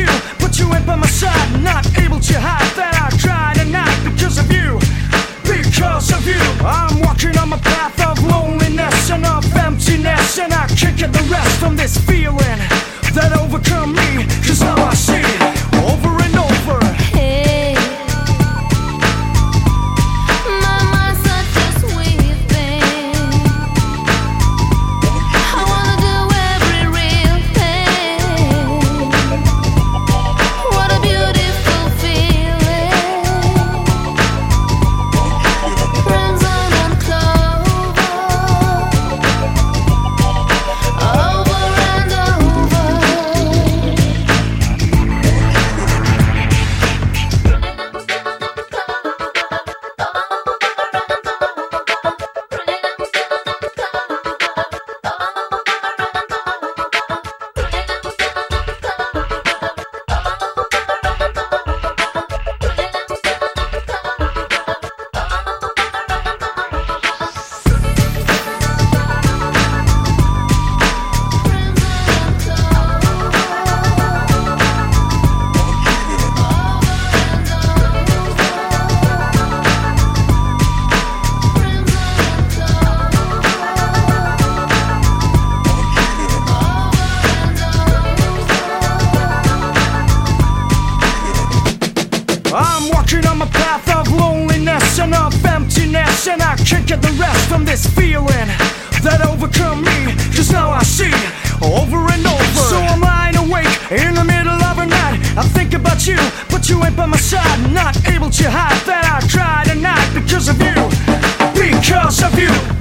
but you ain't by my side. Not able to hide that I cried at night because of you. Because of you, I'm walking on my path of loneliness and of emptiness, and I can't get the rest from this feeling that overcome me. Cause now I see over and over. Hey, mama's such a sweet thing. I wanna do every real thing. What a beautiful feeling. Crimson and clover, over and over. I'm walking on my path of loneliness and of emptiness, and I can't get the rest from this feeling that overcome me. Cause now I see over and over. So I'm lying awake in the middle of a night. I think about you, but you ain't by my side. Not able to hide that I cried at night because of you. Because of you.